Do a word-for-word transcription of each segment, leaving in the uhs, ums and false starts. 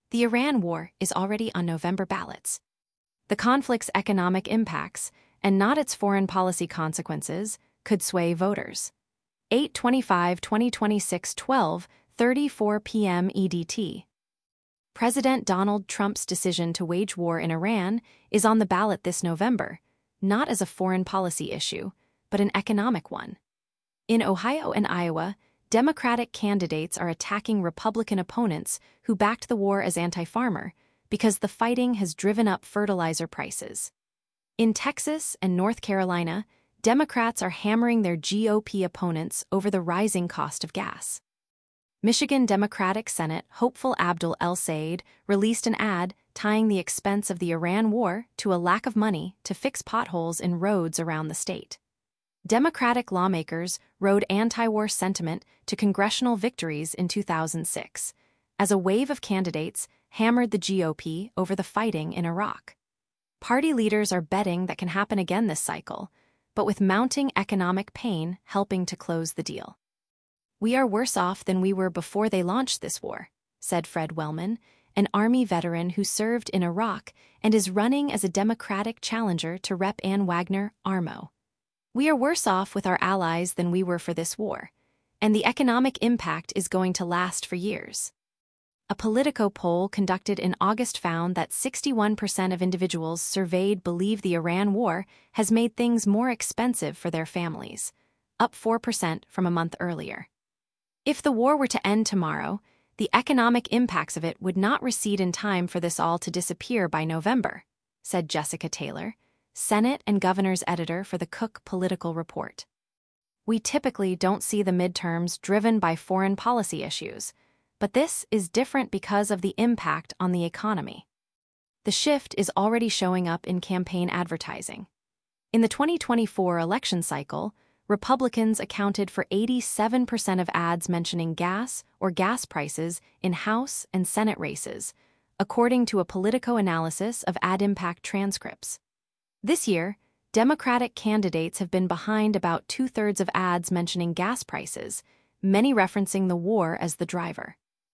The Iran war is already on November ballots. The conflict's economic impacts, and not its foreign policy consequences, could sway voters. eight twenty-five twenty twenty-six twelve thirty-four p m E D T. President Donald Trump's decision to wage war in Iran is on the ballot this November, not as a foreign policy issue, but an economic one. In Ohio and Iowa, Democratic candidates are attacking Republican opponents who backed the war as anti-farmer because the fighting has driven up fertilizer prices. In Texas and North Carolina, Democrats are hammering their G O P opponents over the rising cost of gas. Michigan Democratic Senate hopeful Abdul El-Sayed released an ad tying the expense of the Iran war to a lack of money to fix potholes in roads around the state. Democratic lawmakers rode anti-war sentiment to congressional victories in two thousand six, as a wave of candidates hammered the G O P over the fighting in Iraq. Party leaders are betting that can happen again this cycle, but with mounting economic pain helping to close the deal. "We are worse off than we were before they launched this war," said Fred Wellman, an Army veteran who served in Iraq and is running as a Democratic challenger to Representative Ann Wagner Armo. "We are worse off with our allies than we were for this war, and the economic impact is going to last for years." A Politico poll conducted in August found that sixty-one percent of individuals surveyed believe the Iran war has made things more expensive for their families, up four percent from a month earlier. If the war were to end tomorrow, the economic impacts of it would not recede in time for this all to disappear by November, said Jessica Taylor, Senate and Governor's editor for the Cook Political Report. "We typically don't see the midterms driven by foreign policy issues, but this is different because of the impact on the economy. The shift is already showing up in campaign advertising. In the twenty twenty-four election cycle, Republicans accounted for eighty-seven percent of ads mentioning gas or gas prices in House and Senate races, according to a Politico analysis of ad impact transcripts. This year, Democratic candidates have been behind about two-thirds of ads mentioning gas prices, many referencing the war as the driver.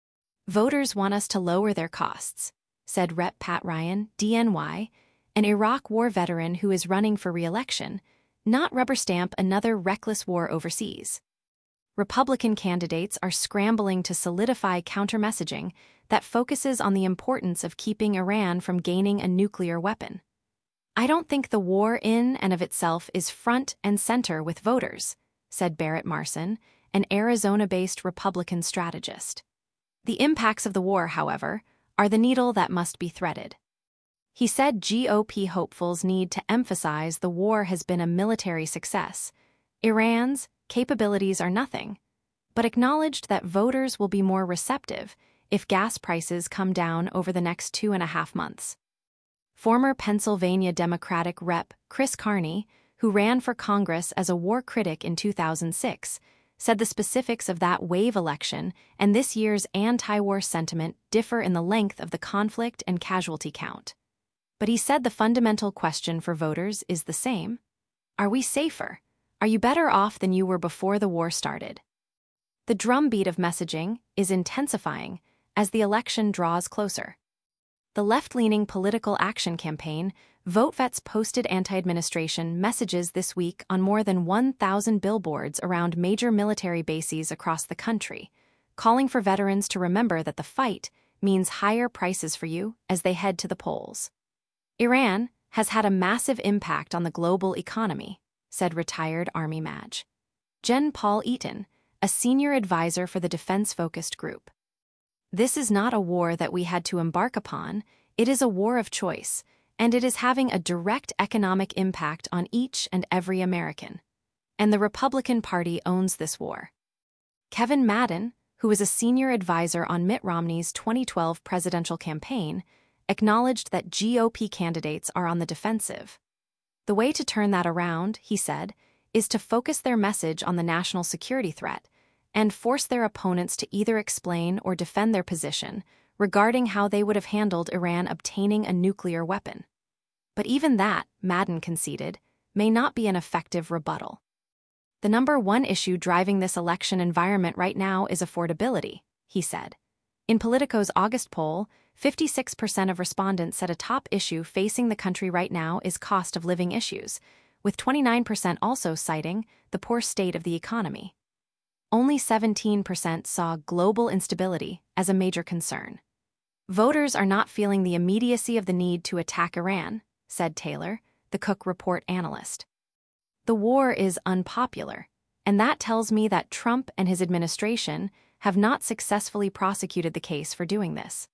"Voters want us to lower their costs," said Representative Pat Ryan, D N Y, an Iraq war veteran who is running for re-election, not rubber stamp another reckless war overseas. Republican candidates are scrambling to solidify counter-messaging that focuses on the importance of keeping Iran from gaining a nuclear weapon. "I don't think the war in and of itself is front and center with voters," said Barrett Marson, an Arizona-based Republican strategist. "The impacts of the war, however, are the needle that must be threaded." He said G O P hopefuls need to emphasize the war has been a military success. Iran's capabilities are nothing, but acknowledged that voters will be more receptive if gas prices come down over the next two and a half months. Former Pennsylvania Democratic Representative Chris Carney, who ran for Congress as a war critic in two thousand six, said the specifics of that wave election and this year's anti-war sentiment differ in the length of the conflict and casualty count. But he said the fundamental question for voters is the same. Are we safer? Are you better off than you were before the war started? The drumbeat of messaging is intensifying as the election draws closer. The left-leaning Political Action Campaign, VoteVets, posted anti-administration messages this week on more than one thousand billboards around major military bases across the country, calling for veterans to remember that the fight means higher prices for you as they head to the polls. "Iran has had a massive impact on the global economy," said retired Army Maj. Gen Paul Eaton, a senior advisor for the defense-focused group. "This is not a war that we had to embark upon, it is a war of choice, and it is having a direct economic impact on each and every American. And the Republican Party owns this war." Kevin Madden, who was a senior advisor on Mitt Romney's twenty twelve presidential campaign, acknowledged that G O P candidates are on the defensive. "The way to turn that around," he said, "is to focus their message on the national security threat and force their opponents to either explain or defend their position regarding how they would have handled Iran obtaining a nuclear weapon." But even that, Madden conceded, may not be an effective rebuttal. "The number one issue driving this election environment right now is affordability," he said. In Politico's August poll, fifty-six percent of respondents said a top issue facing the country right now is cost of living issues, with twenty-nine percent also citing the poor state of the economy. Only seventeen percent saw global instability as a major concern. Voters are not feeling the immediacy of the need to attack Iran, said Taylor, the Cook Report analyst. The war is unpopular, and that tells me that Trump and his administration have not successfully prosecuted the case for doing this.